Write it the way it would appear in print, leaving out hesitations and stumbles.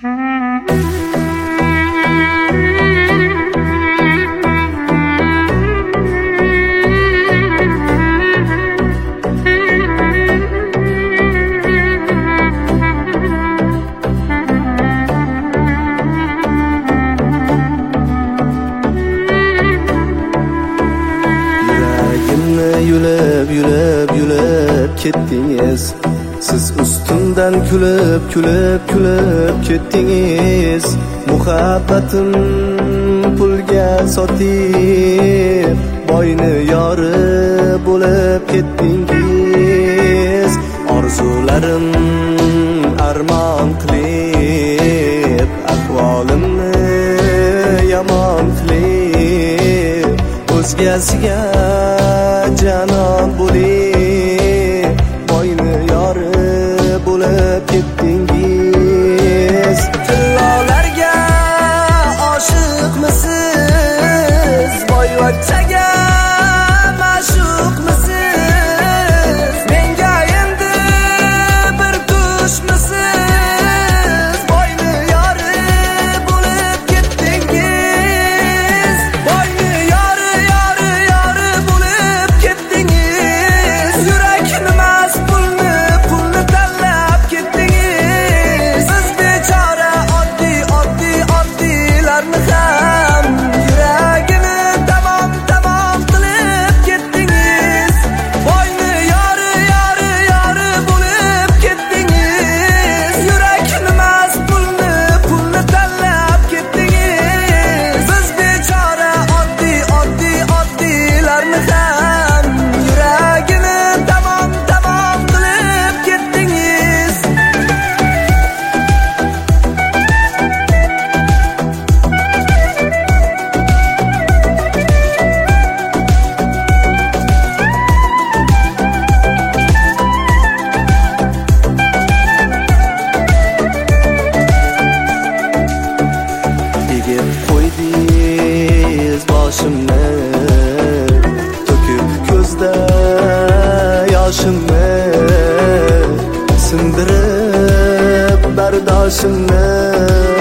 Yulab ketdingiz. Siz ustimdan kulib ketdingiz. Muhabbatim pulga sotib, boyni yori bo'lib ketdingiz. Orzularim armon qilib, ahvolimni yomon qilib, o'zgasiga janon bo'lib, boyni yori bo'lib ketdingiz. Tillolarga oshiqmisiz? Boyvachchaga ma'shuqmisiz? Menga endi bir tushmisiz? Boyni yori bo'lib ketdingiz. Boyni yori bo'lib ketdingiz. Yurakni emas pulni tanlab ketdingiz. Siz bechora oddiy-oddiylarni ham yuragini tamom qilib ketdingiz. Boyni yori bo'lib ketdingiz. Yurakni emas pulni tanlab ketdingiz. Siz bechora oddiy-oddiylarni ham yuragini tamom qilib ketdingiz. Egib qo'ydingiz boshimni, to'kib ko'zda yoshimni, sindirib bardoshimni.